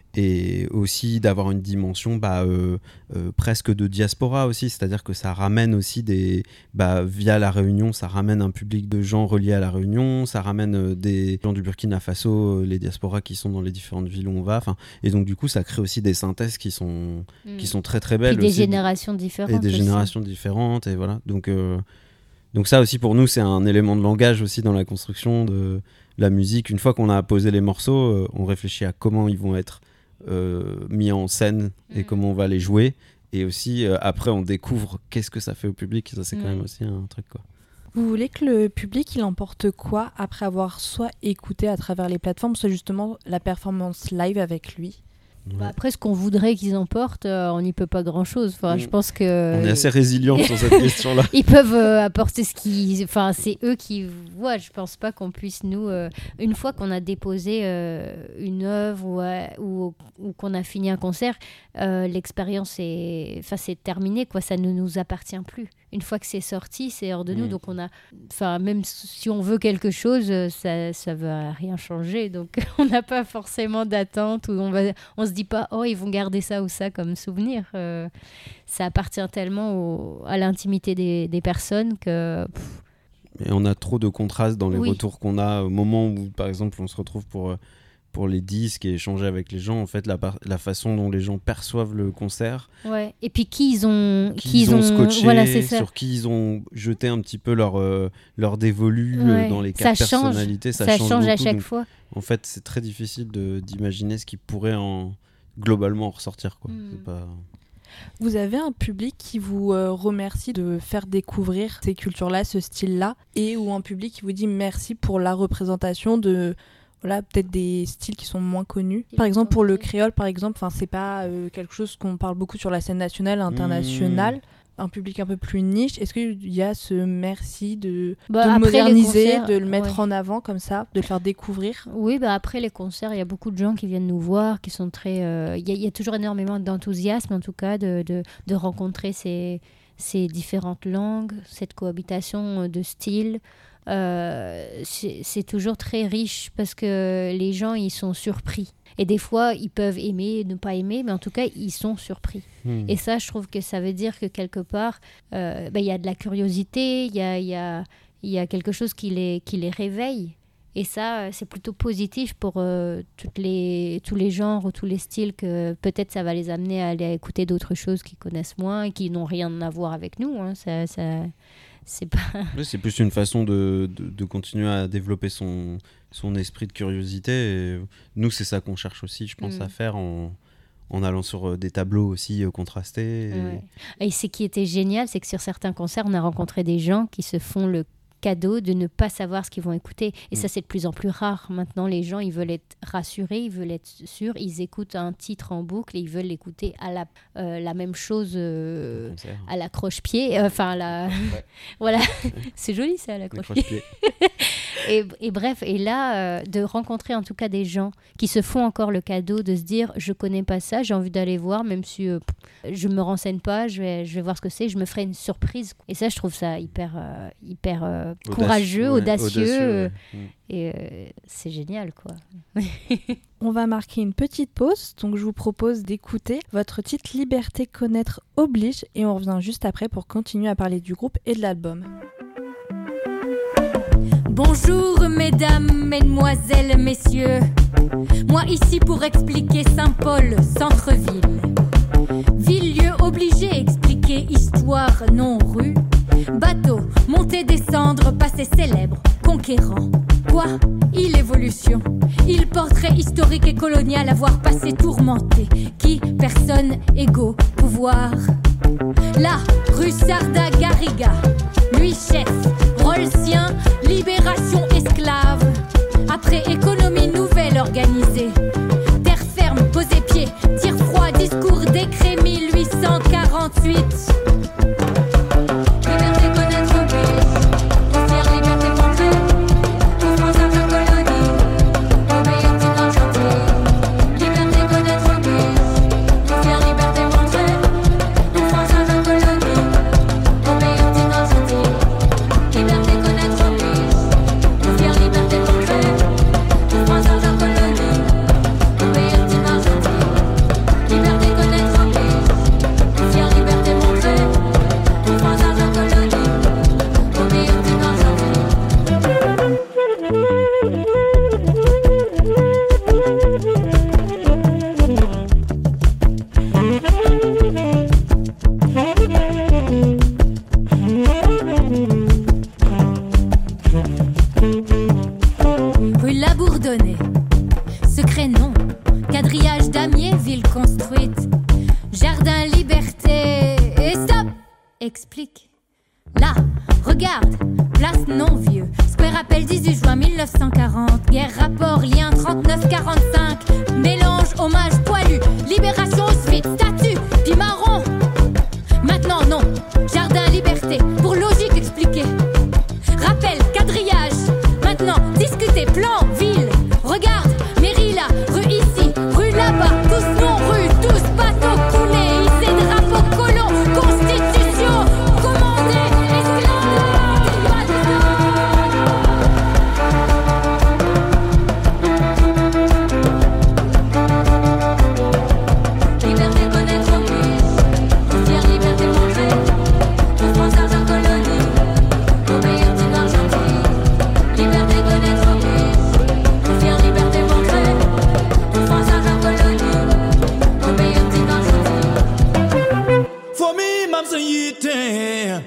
et aussi d'avoir une dimension bah, euh, euh, presque de diaspora aussi, c'est-à-dire que ça ramène aussi des bah, via la Réunion, ça ramène un public de gens reliés à la Réunion, ça ramène euh, des gens du Burkina Faso, euh, les diasporas qui sont dans les différentes villes où on va, et donc du coup ça crée aussi des synthèses qui sont, mmh. qui sont très très belles. Puis des aussi, générations différentes. Et des aussi. générations différentes, et voilà. Donc, euh, donc ça aussi pour nous c'est un élément de langage aussi dans la construction de la musique. Une fois qu'on a posé les morceaux, euh, on réfléchit à comment ils vont être Euh, mis en scène et mmh. comment on va les jouer, et aussi euh, après on découvre qu'est-ce que ça fait au public, ça c'est mmh. quand même aussi un truc quoi. Vous voulez que le public il emporte quoi après avoir soit écouté à travers les plateformes, soit justement la performance live avec lui? Ouais. Bah après, ce qu'on voudrait qu'ils emportent, euh, on n'y peut pas grand-chose. Enfin, mmh. je pense que on est assez résilients sur cette question-là. Ils peuvent euh, apporter ce qu'ils... Enfin, c'est eux qui voient. Je pense pas qu'on puisse, nous... Euh... Une fois qu'on a déposé euh, une œuvre ou, euh, ou, ou qu'on a fini un concert, euh, l'expérience est... Enfin, c'est terminé, quoi. Ça ne nous appartient plus. Une fois que c'est sorti, c'est hors de mmh. nous. Donc, on a... Enfin, même si on veut quelque chose, ça ça va rien changer. Donc, on n'a pas forcément d'attente, ou on va... On se dit pas, oh, ils vont garder ça ou ça comme souvenir. Euh, ça appartient tellement au... à l'intimité des, des personnes que... Pff. Et on a trop de contrastes dans les oui. retours qu'on a au moment où, par exemple, on se retrouve pour... pour les disques et échanger avec les gens, en fait, la, par- la façon dont les gens perçoivent le concert. Ouais. Et puis qui ils ont... Qui, qui ils ont, ont scotché, voilà, c'est ça. sur qui ils ont jeté un petit peu leur, euh, leur dévolu ouais. euh, dans les quatre ça personnalités. Change. Ça, ça change, change beaucoup, à chaque donc, fois. En fait, c'est très difficile de, d'imaginer ce qui pourrait en, globalement en ressortir. Quoi. Mm. C'est pas... Vous avez un public qui vous euh, remercie de faire découvrir ces cultures-là, ce style-là, et ou un public qui vous dit merci pour la représentation de... Voilà, peut-être des styles qui sont moins connus. Par exemple, pour le créole, par exemple, c'est pas euh, quelque chose qu'on parle beaucoup sur la scène nationale, internationale. Mmh. Un public un peu plus niche. Est-ce qu'il y a ce merci de, bah, de le moderniser, concerts, de le mettre ouais. en avant comme ça, de le faire découvrir? Oui, bah après les concerts, il y a beaucoup de gens qui viennent nous voir, qui sont très... Il euh, y, y a toujours énormément d'enthousiasme, en tout cas, de, de, de rencontrer ces, ces différentes langues, cette cohabitation de styles. Euh, c'est, c'est toujours très riche parce que les gens, ils sont surpris. Et des fois, ils peuvent aimer, ne pas aimer, mais en tout cas, ils sont surpris. Mmh. Et ça, je trouve que ça veut dire que quelque part, euh, ben, y a de la curiosité, il y a, y a, y a quelque chose qui les, qui les réveille. Et ça, c'est plutôt positif pour euh, toutes les, tous les genres ou tous les styles, que peut-être ça va les amener à aller écouter d'autres choses qu'ils connaissent moins et qui n'ont rien à voir avec nous. Hein. Ça, ça, c'est pas... Oui, c'est plus une façon de, de, de continuer à développer son... son esprit de curiosité, et nous c'est ça qu'on cherche aussi, je pense, mmh. à faire en, en allant sur des tableaux aussi euh, contrastés. Et... Ouais. Et ce qui était génial, c'est que sur certains concerts, on a rencontré des gens qui se font le cadeau de ne pas savoir ce qu'ils vont écouter. Et mmh. ça, c'est de plus en plus rare. Maintenant, les gens, ils veulent être rassurés, ils veulent être sûrs, ils écoutent un titre en boucle et ils veulent l'écouter à la, euh, la même chose euh, à la croche-pied. Enfin, la... ouais. voilà. C'est joli, ça, à la croche-pied. et, et bref, et là, euh, de rencontrer en tout cas des gens qui se font encore le cadeau de se dire, je connais pas ça, j'ai envie d'aller voir, même si euh, je me renseigne pas, je vais, je vais voir ce que c'est, je me ferai une surprise. Et ça, je trouve ça hyper... Euh, hyper euh, courageux, audacieux, audacieux, ouais, euh, audacieux ouais. et euh, c'est génial quoi. On va marquer une petite pause, donc je vous propose d'écouter votre titre Liberté connaître oblige et on revient juste après pour continuer à parler du groupe et de l'album. Bonjour mesdames, mesdemoiselles, messieurs. Moi ici pour expliquer Saint-Paul, centre-ville. Ville-lieu obligé, expliquer histoire, non rue. Bateau, monter, descendre, passé célèbre, conquérant. Quoi ? Il évolution. Il portrait historique et colonial, avoir passé tourmenté. Qui ? Personne égaux, pouvoir. Là, rue Sarda Garriga. Lui chef, rôle sien, libération esclave. Après économie nouvelle organisée. Terre ferme, poser pied, tir froid, discours, décret mille huit cent quarante-huit. Liberté j'explique. Là, regarde, place non-vieux. Square appel dix-huit juin mille neuf cent quarante. Guerre, rapport, lien trente-neuf quarante-cinq. Mélange, hommage, poilu. Libération, suite, statut, puis marron. Maintenant, non. Jardin, liberté. Pour logique expliquée. Rappel, quadrillage. Maintenant, discuter, plan, ville. Regarde, mairie là, rue ici, rue là-bas. Tous non, rue, tous bateaux coulés. Hissés, drapeaux, colons, constitution. Commandé, esclavage, loi du Liberté, connaître, oblige. Fière liberté, manger. Tout France, argent, colonie. Obéir, type argentique. Liberté, connaître, oblige. Fière liberté, manger. Tout France, argent, colonie. Obéir, type argentique. For me, mam say yite.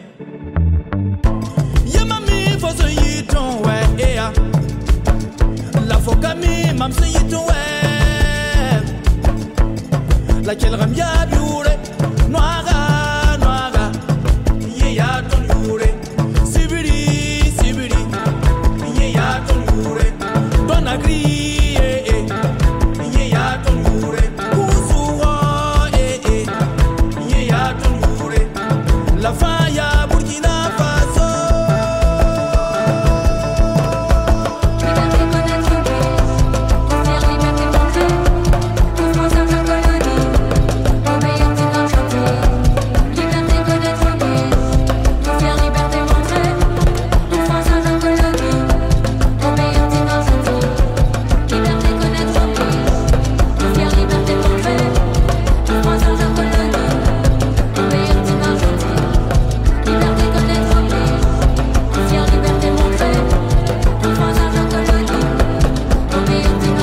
Yeah, mami, for say yite, ouais, yeah. La foca mi, mam say yite, ouais. Laquelle ramia biure, noira, noira. Yeah, ya ton yure. Sibiri, sibiri. Yeah, ya ton yure. Ton agri, eh, eh. Yeah, ya ton yure. Ousouwa, eh, eh. Yeah, ya ton yure. La faya Burkina Faso. Liberté, connaître, oblige. Fière liberté, manger. Tout France, argent, colonie. Obéir, type argentique. Liberté, connaître, oblige. Fière liberté, manger. Tout France, argent, colonie. Obéir, type argentique. Liberté, connaître, oblige. Fière liberté, manger. Tout France, argent, colonie. Obéir, type argentique. Liberté, connaître, oblige. Fière liberté, manger. Tout France, argent, colonie. Obéir, type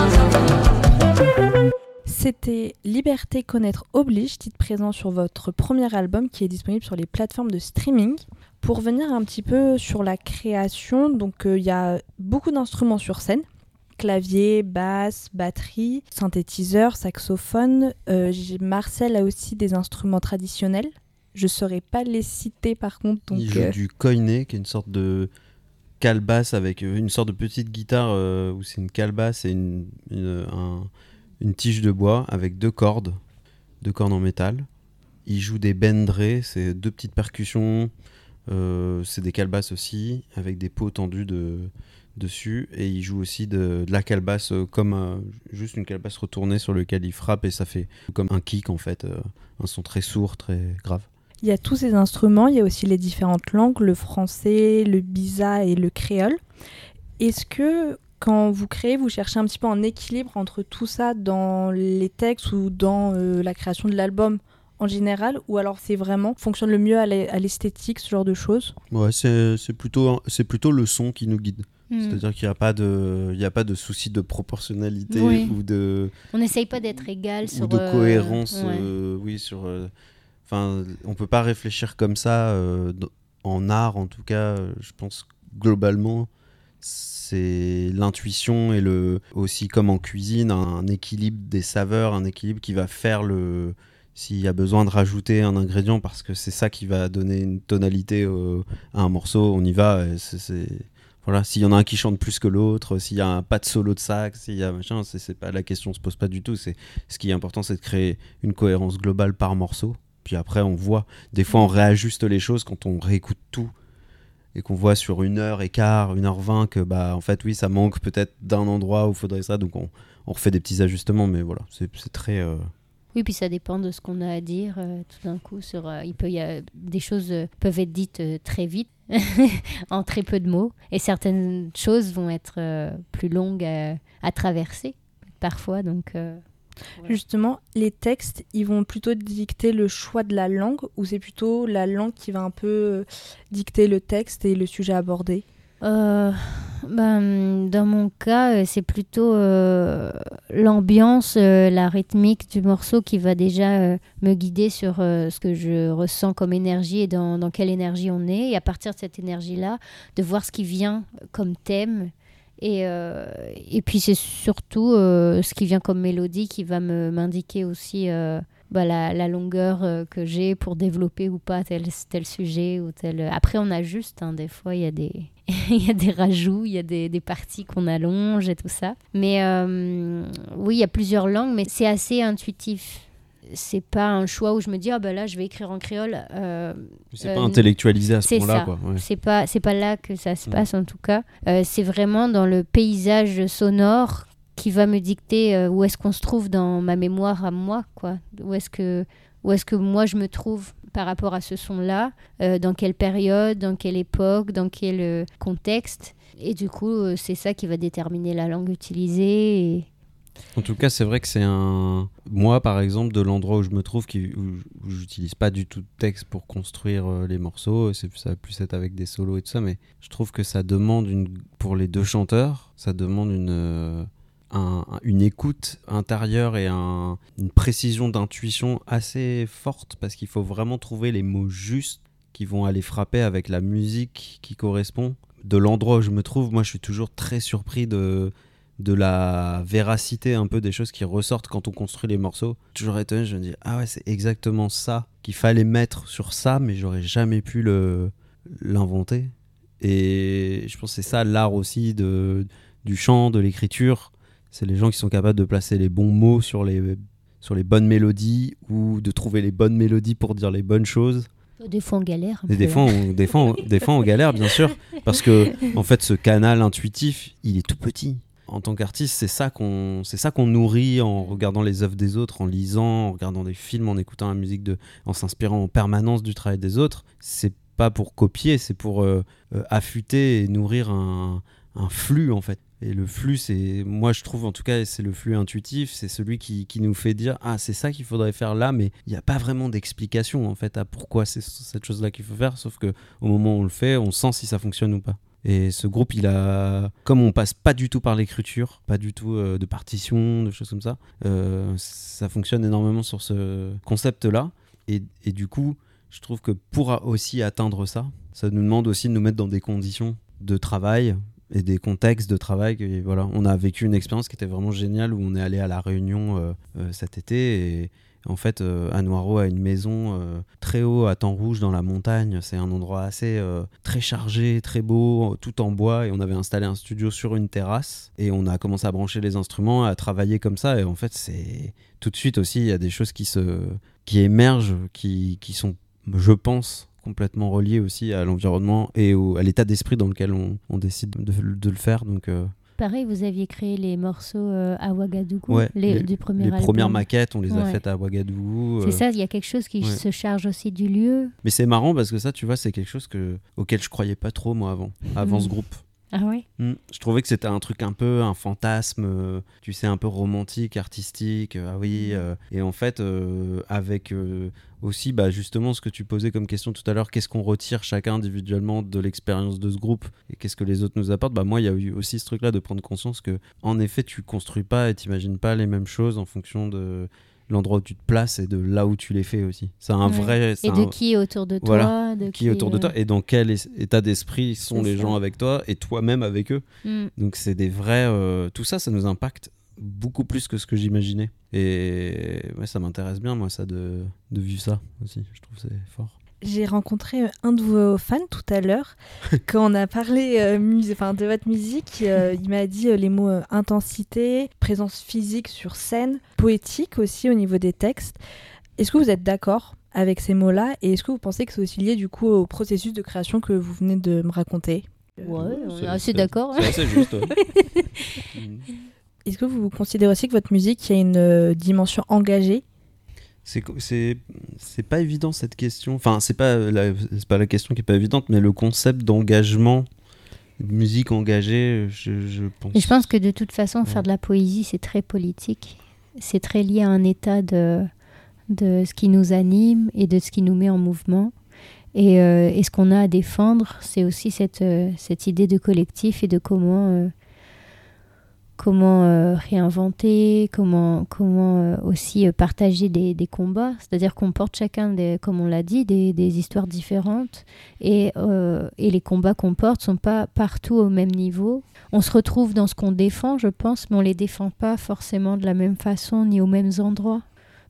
argentique. C'était Liberté connaître oblige, titre présent sur votre premier album qui est disponible sur les plateformes de streaming. Pour revenir un petit peu sur la création, donc il euh, y a beaucoup d'instruments sur scène. Clavier, basse, batterie, synthétiseur, saxophone. Euh, j'ai- Marcel a aussi des instruments traditionnels. Je ne saurais pas les citer par contre. Donc, Il joue euh, du koiné, qui est une sorte de calebasse avec euh, une sorte de petite guitare euh, où c'est une calebasse et une, une, un- une tige de bois avec deux cordes, deux cordes en métal. Il joue des bendrés, c'est deux petites percussions, euh, c'est des calebasses aussi, avec des pots tendus de, dessus. Et il joue aussi de, de la calebasse euh, comme euh, juste une calebasse retournée sur lequel il frappe et ça fait comme un kick en fait, euh, un son très sourd, très grave. il y a tous ces instruments, il y a aussi les différentes langues, le français, le bisa et le créole. Est-ce que quand vous créez, vous cherchez un petit peu un équilibre entre tout ça dans les textes ou dans euh, la création de l'album en général, ou alors c'est vraiment fonctionne le mieux à l'e- à l'esthétique, ce genre de choses? Ouais, c'est, c'est, plutôt, c'est plutôt le son qui nous guide. Hmm. C'est-à-dire qu'il n'y a pas de, il y a pas de souci de proportionnalité Oui. ou de, On n'essaye pas d'être égal sur ou de euh, cohérence. ouais. euh, oui, sur. Enfin, on peut pas réfléchir comme ça euh, d- en art, en tout cas. euh, Je pense globalement, c'est l'intuition et le aussi comme en cuisine, un équilibre des saveurs, un équilibre qui va faire le. S'il y a besoin de rajouter un ingrédient, parce que c'est ça qui va donner une tonalité au- à un morceau, on y va. et c'est, c'est- Voilà, s'il y en a un qui chante plus que l'autre, s'il y a un pas de solo de sax, s'il y a machin, c'est, c'est pas la question, se pose pas du tout. C'est ce qui est important, c'est de créer une cohérence globale par morceau. Puis après, on voit. Des fois, on réajuste les choses quand on réécoute tout et qu'on voit sur une heure et quart, une heure vingt que bah en fait oui, ça manque peut-être d'un endroit où il faudrait ça, donc on, on refait des petits ajustements. Mais voilà, c'est, c'est très. euh, Oui, puis ça dépend de ce qu'on a à dire euh, tout d'un coup. Sur, euh, il peut y a, des choses euh, peuvent être dites euh, très vite, en très peu de mots, et certaines choses vont être euh, plus longues à, à traverser parfois. Donc, euh, voilà. Justement, les textes, ils vont plutôt dicter le choix de la langue, ou c'est plutôt la langue qui va un peu euh, dicter le texte et le sujet abordé? Euh, ben, dans mon cas, euh, c'est plutôt euh, l'ambiance, euh, la rythmique du morceau qui va déjà euh, me guider sur euh, ce que je ressens comme énergie et dans, dans quelle énergie on est. Et à partir de cette énergie-là, de voir ce qui vient comme thème. Et, euh, et puis c'est surtout euh, ce qui vient comme mélodie qui va me, m'indiquer aussi euh, bah, la, la longueur euh, que j'ai pour développer ou pas tel, tel sujet ou tel... Après, on ajuste, hein, des fois, il y a des... il y a des rajouts, il y a des, des parties qu'on allonge et tout ça. Mais euh, oui, il y a plusieurs langues, mais c'est assez intuitif. C'est pas un choix où je me dis ah ben là je vais écrire en créole. Euh, c'est euh, pas intellectualisé à ce c'est point-là, ça. quoi. Ouais. C'est pas c'est pas là que ça se Mm. passe en tout cas. Euh, c'est vraiment dans le paysage sonore qui va me dicter euh, où est-ce qu'on se trouve dans ma mémoire à moi, quoi. Où est-ce que où est-ce que moi je me trouve par rapport à ce son-là, euh, dans quelle période, dans quelle époque, dans quel euh, contexte. Et du coup, euh, c'est ça qui va déterminer la langue utilisée. Et... En tout cas, c'est vrai que c'est un... Moi, par exemple, de l'endroit où je me trouve, qui... où où j'utilise pas du tout de texte pour construire euh, les morceaux, c'est... ça va plus être avec des solos et tout ça, mais je trouve que ça demande, une... pour les deux chanteurs, ça demande une... euh, Un, une écoute intérieure et un, une précision d'intuition assez forte, parce qu'il faut vraiment trouver les mots justes qui vont aller frapper avec la musique qui correspond. De l'endroit où je me trouve, moi je suis toujours très surpris de, de la véracité un peu des choses qui ressortent quand on construit les morceaux. Toujours étonné, je me dis ah ouais, c'est exactement ça qu'il fallait mettre sur ça, mais j'aurais jamais pu le, l'inventer. Et je pense que c'est ça l'art aussi de, du chant, de l'écriture. C'est les gens qui sont capables de placer les bons mots sur les, sur les bonnes mélodies, ou de trouver les bonnes mélodies pour dire les bonnes choses. Des fois on galère. Et des, fois, on, des, fois, on, des fois on galère, bien sûr, parce que en fait, ce canal intuitif, il est tout petit. En tant qu'artiste, c'est ça qu'on, c'est ça qu'on nourrit en regardant les œuvres des autres, en lisant, en regardant des films, en écoutant la musique, de, en s'inspirant en permanence du travail des autres. C'est pas pour copier, c'est pour euh, euh, affûter et nourrir un, un flux, en fait. Et le flux, c'est, moi je trouve en tout cas, c'est le flux intuitif, c'est celui qui, qui nous fait dire ah, c'est ça qu'il faudrait faire là, mais il n'y a pas vraiment d'explication en fait à pourquoi c'est cette chose-là qu'il faut faire, sauf que au moment où on le fait, on sent si ça fonctionne ou pas. Et ce groupe, il a, comme on passe pas du tout par l'écriture, pas du tout euh, de partition, de choses comme ça, euh, ça fonctionne énormément sur ce concept-là. Et, et du coup, je trouve que pour aussi atteindre ça, ça nous demande aussi de nous mettre dans des conditions de travail et des contextes de travail. Et voilà, on a vécu une expérience qui était vraiment géniale, où on est allé à La Réunion euh, euh, cet été, et en fait euh, Anne Noiro a une maison euh, très haut à Temps-Rouge dans la montagne. C'est un endroit assez euh, très chargé, très beau, tout en bois, et on avait installé un studio sur une terrasse et on a commencé à brancher les instruments, à travailler comme ça. Et en fait, c'est tout de suite aussi, il y a des choses qui se qui émergent, qui, qui sont, je pense, complètement relié aussi à l'environnement et au, à l'état d'esprit dans lequel on, on décide de, de le faire. Donc, euh... pareil, vous aviez créé les morceaux euh, à Ouagadougou, ouais, les, les, du premier les album. premières maquettes, on les a ouais. faites à Ouagadougou. C'est euh... ça, il y a quelque chose qui ouais. se charge aussi du lieu. Mais c'est marrant parce que ça, tu vois, c'est quelque chose que, auquel je croyais pas trop, moi, avant, avant mmh. ce groupe. Ah ouais mmh. Je trouvais que c'était un truc un peu, un fantasme, euh, tu sais, un peu romantique, artistique, euh, ah oui. Euh, et en fait, euh, avec euh, aussi, bah, justement, ce que tu posais comme question tout à l'heure, qu'est-ce qu'on retire chacun individuellement de l'expérience de ce groupe et qu'est-ce que les autres nous apportent, bah, moi, il y a eu aussi ce truc-là de prendre conscience que, en effet, tu construis pas et t'imagines pas les mêmes choses en fonction de l'endroit où tu te places et de là où tu les fais aussi. C'est un ouais. vrai... C'est et de un... qui est autour de toi. Voilà, de qui, qui est autour de toi et dans quel état d'esprit sont c'est les ça. gens avec toi et toi-même avec eux. Mm. Donc c'est des vrais... Euh, tout ça, ça nous impacte beaucoup plus que ce que j'imaginais. Et ouais, ça m'intéresse bien, moi, ça, de, de vivre ça aussi. Je trouve que c'est fort. J'ai rencontré un de vos fans tout à l'heure. Quand on a parlé euh, mus- de votre musique, euh, il m'a dit euh, les mots euh, intensité, présence physique sur scène, poétique aussi au niveau des textes. Est-ce que vous êtes d'accord avec ces mots-là, et est-ce que vous pensez que c'est aussi lié du coup au processus de création que vous venez de me raconter ? Ouais, on est assez d'accord. C'est assez juste. Ouais. Est-ce que vous considérez aussi que votre musique a une euh, dimension engagée ? C'est, c'est, c'est pas évident cette question. Enfin, c'est pas, la, c'est pas la question qui est pas évidente, mais le concept d'engagement, de musique engagée, je, je pense. Et je pense que de toute façon, ouais. faire de la poésie, c'est très politique. C'est très lié à un état de, de ce qui nous anime et de ce qui nous met en mouvement. Et, euh, et ce qu'on a à défendre, c'est aussi cette, euh, cette idée de collectif et de comment... Euh, comment euh, réinventer, comment, comment euh, aussi euh, partager des, des combats. C'est-à-dire qu'on porte chacun, des, comme on l'a dit, des, des histoires différentes. Et, euh, et les combats qu'on porte ne sont pas partout au même niveau. On se retrouve dans ce qu'on défend, je pense, mais on ne les défend pas forcément de la même façon ni aux mêmes endroits.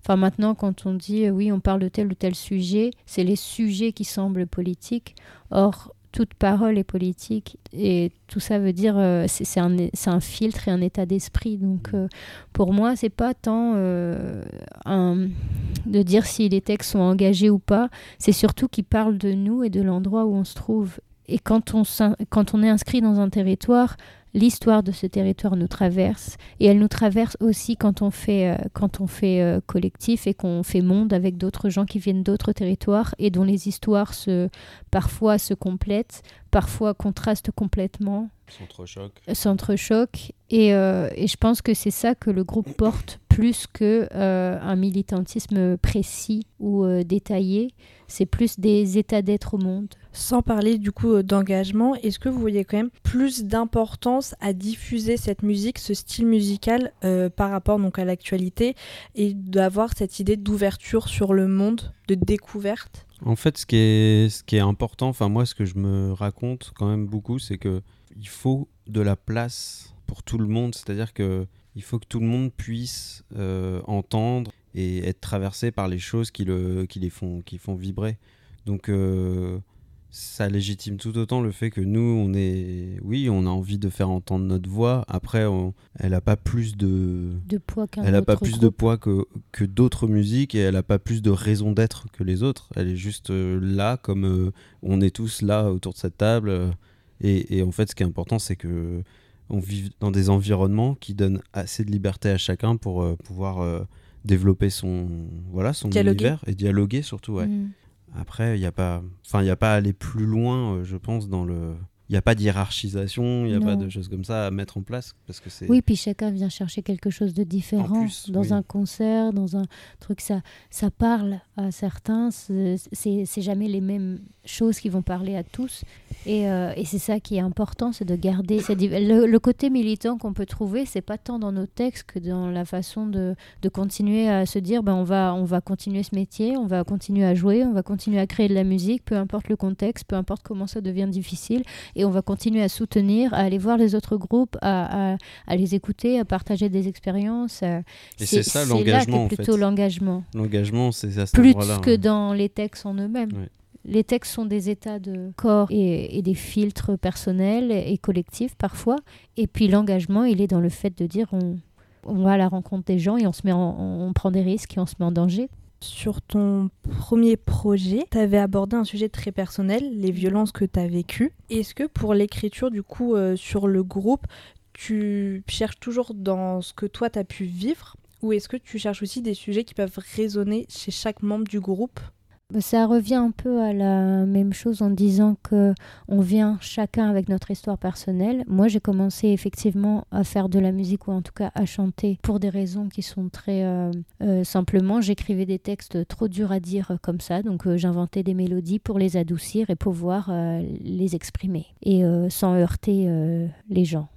Enfin, maintenant, quand on dit euh, oui, on parle de tel ou tel sujet, c'est les sujets qui semblent politiques. Or, toute parole est politique et tout ça veut dire euh, c'est, c'est, un, c'est un filtre et un état d'esprit. Donc, euh, pour moi, c'est pas tant euh, un, de dire si les textes sont engagés ou pas, c'est surtout qu'ils parlent de nous et de l'endroit où on se trouve. Et quand on, quand on est inscrit dans un territoire, l'histoire de ce territoire nous traverse et elle nous traverse aussi quand on fait, euh, quand on fait euh, collectif et qu'on fait monde avec d'autres gens qui viennent d'autres territoires et dont les histoires se, parfois se complètent, parfois contrastent complètement. S'entrechoquent. S'entrechoquent. Et, euh, et je pense que c'est ça que le groupe porte plus que euh, un militantisme précis ou euh, détaillé. C'est plus des états d'être au monde. Sans parler du coup d'engagement, est-ce que vous voyez quand même plus d'importance à diffuser cette musique, ce style musical euh, par rapport donc à l'actualité et d'avoir cette idée d'ouverture sur le monde, de découverte ? En fait, ce qui est, ce qui est important, enfin moi, ce que je me raconte quand même beaucoup, c'est que il faut de la place pour tout le monde, c'est-à-dire que il faut que tout le monde puisse euh, entendre et être traversé par les choses qui, le, qui les font, qui font vibrer. Donc euh, ça légitime tout autant le fait que nous, on est, oui, on a envie de faire entendre notre voix. Après, on, elle n'a pas plus de, de poids qu'un elle a pas autre plus groupe. de poids que, que d'autres musiques et elle n'a pas plus de raison d'être que les autres. Elle est juste euh, là, comme euh, on est tous là autour de cette table. Euh, et, et en fait, ce qui est important, c'est que on vit dans des environnements qui donnent assez de liberté à chacun pour euh, pouvoir euh, développer son, voilà, son Dialoguer. univers et dialoguer surtout. Ouais. Mm. Après, il n'y a pas, enfin, il n'y a pas à aller plus loin, euh, je pense, dans le. Il n'y a pas de hiérarchisation, il n'y a Non. pas de choses comme ça à mettre en place. Parce que c'est... Oui, puis chacun vient chercher quelque chose de différent. En plus, dans oui. un concert, dans un truc, ça, ça parle à certains. C'est, c'est, c'est jamais les mêmes choses qui vont parler à tous. Et, euh, et c'est ça qui est important, c'est de garder... C'est div- le, le côté militant qu'on peut trouver, c'est pas tant dans nos textes que dans la façon de, de continuer à se dire ben, on, va, on va continuer ce métier, on va continuer à jouer, on va continuer à créer de la musique, peu importe le contexte, peu importe comment ça devient difficile. Et on va continuer à soutenir, à aller voir les autres groupes, à, à, à les écouter, à partager des expériences. Et c'est ça, c'est l'engagement, là en qu'est plutôt fait. l'engagement. L'engagement, c'est à cet Plus endroit-là. que hein. dans les textes en eux-mêmes. Ouais. Les textes sont des états de corps et, et des filtres personnels et collectifs parfois. Et puis l'engagement, il est dans le fait de dire on, on va à la rencontre des gens et on, se met en, on prend des risques et on se met en danger. Sur ton premier projet, tu avais abordé un sujet très personnel, les violences que tu as vécues. Est-ce que pour l'écriture, du coup, euh, sur le groupe, tu cherches toujours dans ce que toi, tu as pu vivre ? Ou est-ce que tu cherches aussi des sujets qui peuvent résonner chez chaque membre du groupe ? Ça revient un peu à la même chose en disant qu'on vient chacun avec notre histoire personnelle. Moi, j'ai commencé effectivement à faire de la musique ou en tout cas à chanter pour des raisons qui sont très euh, euh, simplement. J'écrivais des textes trop durs à dire euh, comme ça, donc euh, j'inventais des mélodies pour les adoucir et pouvoir euh, les exprimer et euh, sans heurter euh, les gens.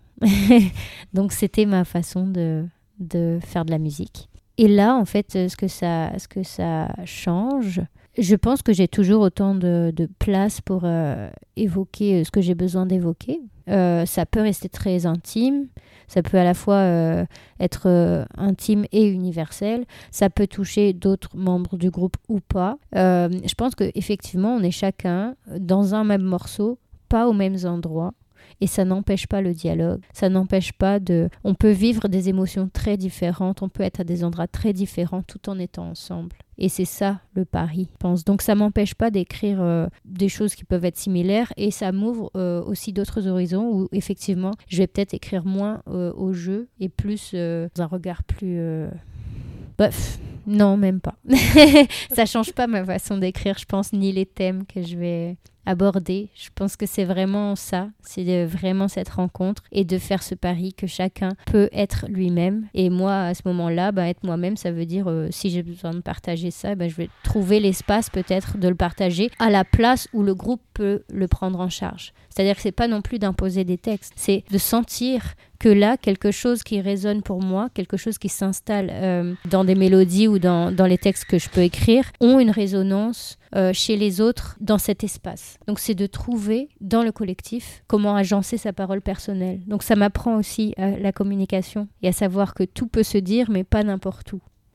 Donc c'était ma façon de, de faire de la musique. Et là, en fait, ce que ça, ce que ça change... Je pense que j'ai toujours autant de, de place pour euh, évoquer ce que j'ai besoin d'évoquer. Euh, ça peut rester très intime, ça peut à la fois euh, être euh, intime et universel, ça peut toucher d'autres membres du groupe ou pas. Euh, je pense qu'effectivement, on est chacun dans un même morceau, pas aux mêmes endroits. Et ça n'empêche pas le dialogue, ça n'empêche pas de... On peut vivre des émotions très différentes, on peut être à des endroits très différents tout en étant ensemble. Et c'est ça le pari, je pense. Donc ça m'empêche pas d'écrire euh, des choses qui peuvent être similaires et ça m'ouvre euh, aussi d'autres horizons où effectivement je vais peut-être écrire moins euh, au jeu et plus euh, dans un regard plus... Euh... Bref, non, même pas. Ça change pas ma façon d'écrire, je pense, ni les thèmes que je vais aborder. Je pense que c'est vraiment ça, c'est vraiment cette rencontre et de faire ce pari que chacun peut être lui-même. Et moi, à ce moment-là, bah, être moi-même, ça veut dire euh, si j'ai besoin de partager ça, bah, je vais trouver l'espace peut-être de le partager à la place où le groupe peut le prendre en charge. C'est-à-dire que c'est pas non plus d'imposer des textes, c'est de sentir que là, quelque chose qui résonne pour moi, quelque chose qui s'installe euh, dans des mélodies ou dans, dans les textes que je peux écrire, ont une résonance euh, chez les autres dans cet espace. Donc c'est de trouver dans le collectif comment agencer sa parole personnelle. Donc ça m'apprend aussi à la communication et à savoir que tout peut se dire mais pas n'importe où.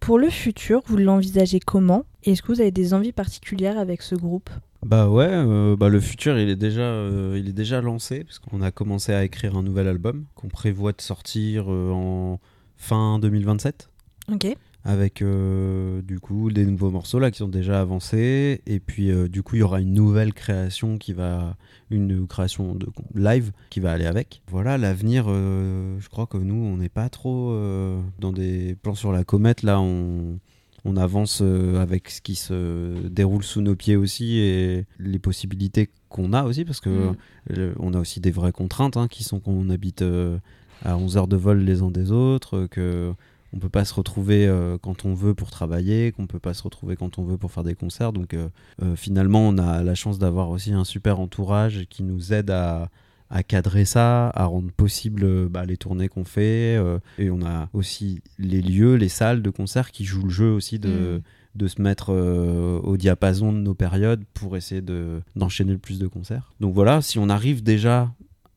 Pour le futur, vous l'envisagez comment ? Et est-ce que vous avez des envies particulières avec ce groupe ? Bah ouais, euh, bah le futur il est déjà, euh, il est déjà lancé parce qu'on a commencé à écrire un nouvel album qu'on prévoit de sortir euh, en fin deux mille vingt-sept. Ok. Avec euh, du coup des nouveaux morceaux là qui sont déjà avancés et puis euh, du coup il y aura une nouvelle création qui va une création de live qui va aller avec. Voilà, l'avenir, euh, je crois que nous on n'est pas trop euh, dans des plans sur la comète là, on on avance euh, avec ce qui se déroule sous nos pieds aussi et les possibilités qu'on a aussi parce que Mm. euh, on a aussi des vraies contraintes hein, qui sont qu'on habite euh, à onze heures de vol les uns des autres, que on peut pas se retrouver euh, quand on veut pour travailler, qu'on peut pas se retrouver quand on veut pour faire des concerts. Donc euh, euh, finalement, on a la chance d'avoir aussi un super entourage qui nous aide à, à cadrer ça, à rendre possible euh, bah, les tournées qu'on fait. Euh, et on a aussi les lieux, les salles de concert qui jouent le jeu aussi de, Mm. de se mettre euh, au diapason de nos périodes pour essayer de, d'enchaîner le plus de concerts. Donc voilà, si on arrive déjà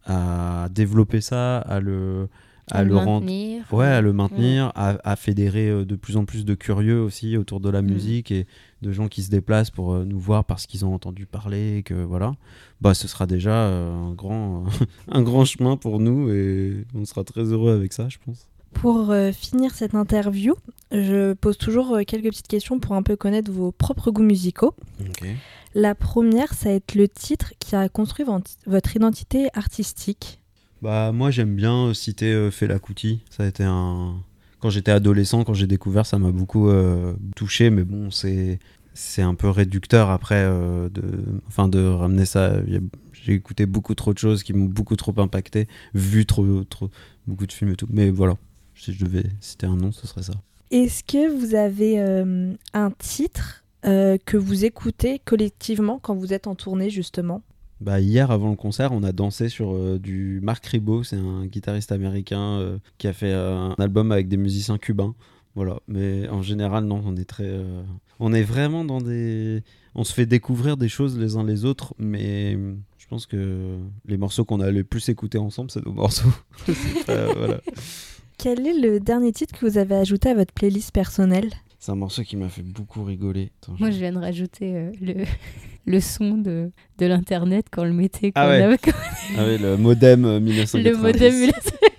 à développer ça, à le... à le rendre maintenir. ouais à le maintenir à, à fédérer euh, de plus en plus de curieux aussi autour de la Mm. musique et de gens qui se déplacent pour euh, nous voir parce qu'ils ont entendu parler et que voilà bah ce sera déjà euh, un grand un grand chemin pour nous et on sera très heureux avec ça je pense. Pour euh, finir cette interview, je pose toujours euh, quelques petites questions pour un peu connaître vos propres goûts musicaux. Ok. La première, ça va être le titre qui a construit vent- votre identité artistique. Bah moi j'aime bien citer euh, Fela Kuti. Ça a été un quand j'étais adolescent, quand j'ai découvert, ça m'a beaucoup euh, touché, mais bon c'est c'est un peu réducteur après euh, de enfin de ramener ça. Y a- J'ai écouté beaucoup trop de choses qui m'ont beaucoup trop impacté, vu trop trop beaucoup de films et tout. Mais voilà, si je devais citer un nom, ce serait ça. Est-ce que vous avez euh, un titre euh, que vous écoutez collectivement quand vous êtes en tournée justement ? Bah hier avant le concert, on a dansé sur euh, du Marc Ribot, c'est un guitariste américain euh, qui a fait euh, un album avec des musiciens cubains. Voilà, mais en général non, on est très euh, on est vraiment dans des on se fait découvrir des choses les uns les autres, mais euh, je pense que les morceaux qu'on a le plus écoutés ensemble, c'est nos morceaux. C'est pas- voilà. Quel est le dernier titre que vous avez ajouté à votre playlist personnelle ? C'est un morceau qui m'a fait beaucoup rigoler. Attends, Moi, je- je viens de rajouter euh, le, le son de, de l'internet quand on le mettait. Quand Ah on ouais. avait- Ah oui, le modem euh, mille neuf cent le quatre-vingt-dix. modem.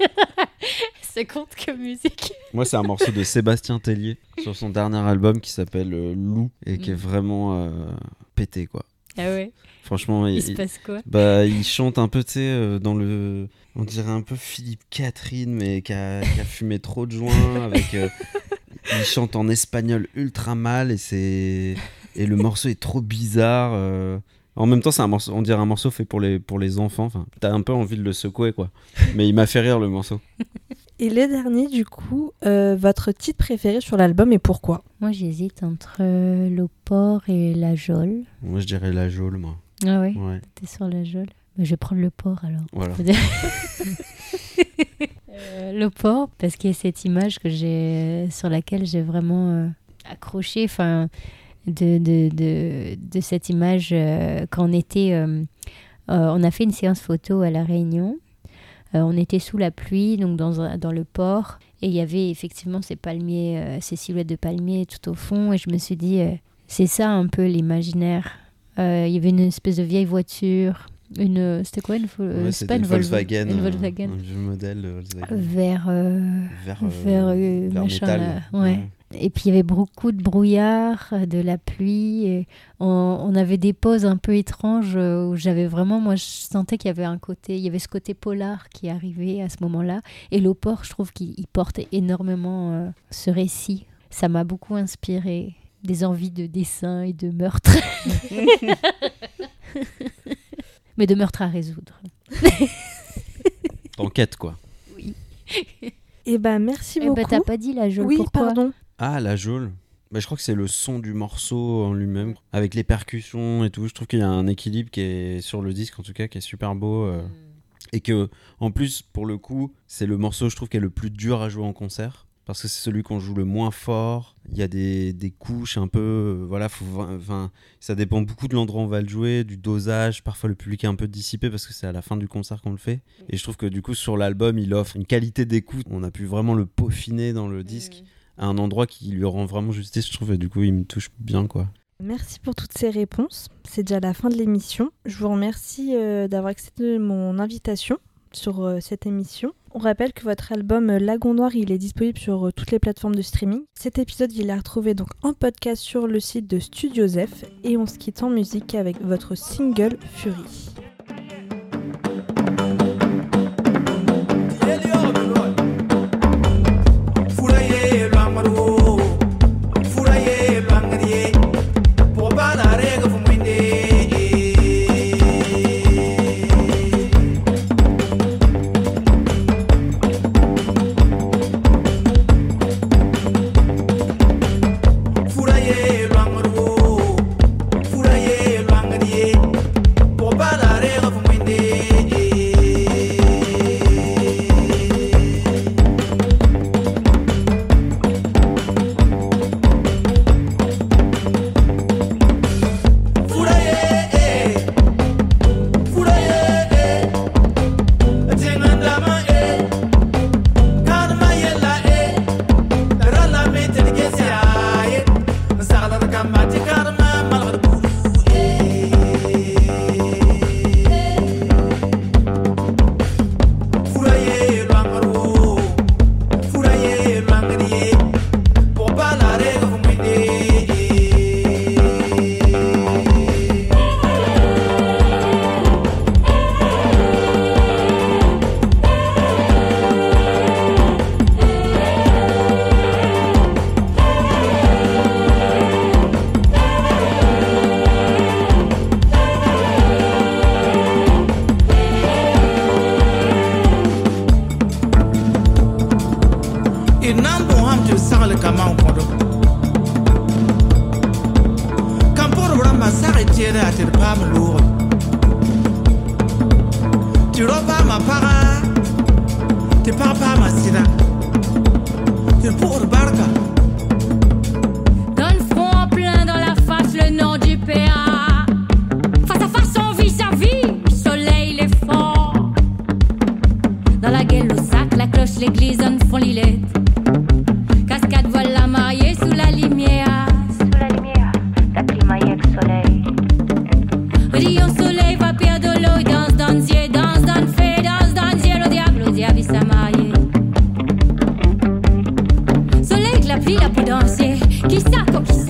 Ça compte comme musique. Moi, c'est un morceau de Sébastien Tellier sur son dernier album qui s'appelle euh, Loup et qui est Mm. vraiment euh, pété, quoi. Ah ouais. Franchement, Il, il, se passe quoi? bah, il chante un peu, tu sais, euh, dans le. On dirait un peu Philippe Catherine, mais qui a, qui a fumé trop de joints. Avec, euh, il chante en espagnol ultra mal et c'est. Et le morceau est trop bizarre. euh. En même temps, c'est un morceau, on dirait un morceau fait pour les, pour les enfants. Enfin, t'as un peu envie de le secouer, quoi. Mais il m'a fait rire, le morceau. Et le dernier, du coup, euh, votre titre préféré sur l'album et pourquoi ? Moi, j'hésite entre euh, l'Opor et la Jole. Moi, je dirais la Jole, moi. Ah ouais, Ouais, t'es sur la Jole. Mais je vais prendre le port alors. voilà. Faut dire. Euh, le port, parce qu'il y a cette image que j'ai, sur laquelle j'ai vraiment euh, accroché, enfin, de, de, de, de cette image euh, quand on était, euh, euh, on a fait une séance photo à La Réunion. Euh, on était sous la pluie, donc dans, un- dans le port, et il y avait effectivement ces palmiers, euh, ces silhouettes de palmiers tout au fond, et je me suis dit, euh, c'est ça un peu l'imaginaire. Euh, Il y avait une espèce de vieille voiture. Une, c'était quoi une, vo- euh, Ouais, c'est c'était pas une une Volvo, Volkswagen. une euh, Volkswagen. Un vieux modèle euh, Volkswagen. Vers, euh, Vers, euh, vers, euh, vers machin, métal. là. Ouais. Et puis il y avait beaucoup de brouillard, euh, de la pluie. Et on, on avait des pauses un peu étranges euh, où j'avais vraiment, moi je sentais qu'il y avait un côté, il y avait ce côté polar qui arrivait à ce moment-là. Et l'Opor, je trouve qu'il il porte énormément euh, ce récit. Ça m'a beaucoup inspiré des envies de dessin et de meurtre. Mais de meurtre à résoudre. T'enquêtes, quoi. Eh ben, merci Eh beaucoup. ben, t'as pas dit la Jole, oui, pourquoi? pardon. Ah, la geôle. Bah, je crois que c'est le son du morceau en lui-même, avec les percussions et tout. Je trouve qu'il y a un équilibre qui est sur le disque, en tout cas, qui est super beau. euh, Et que, en plus, pour le coup, c'est le morceau, je trouve, qui est le plus dur à jouer en concert. Parce que c'est celui qu'on joue le moins fort. Il y a des, des couches un peu. euh, voilà, faut, enfin, ça dépend beaucoup de l'endroit où on va le jouer, du dosage. Parfois, le public est un peu dissipé parce que c'est à la fin du concert qu'on le fait. Et je trouve que, du coup, sur l'album, il offre une qualité d'écoute. On a pu vraiment le peaufiner dans le disque à un endroit qui lui rend vraiment justice, je trouve, et du coup, il me touche bien, quoi. Merci pour toutes ces réponses. C'est déjà la fin de l'émission. Je vous remercie euh, d'avoir accepté mon invitation sur euh, cette émission. On rappelle que votre album euh, Lagon Noir, il est disponible sur euh, toutes les plateformes de streaming. Cet épisode, il est retrouvé donc en podcast sur le site de Studio Zef. Et on se quitte en musique avec votre single Fury. Soleil que la pluie a pu danser, qui ça, qui ça.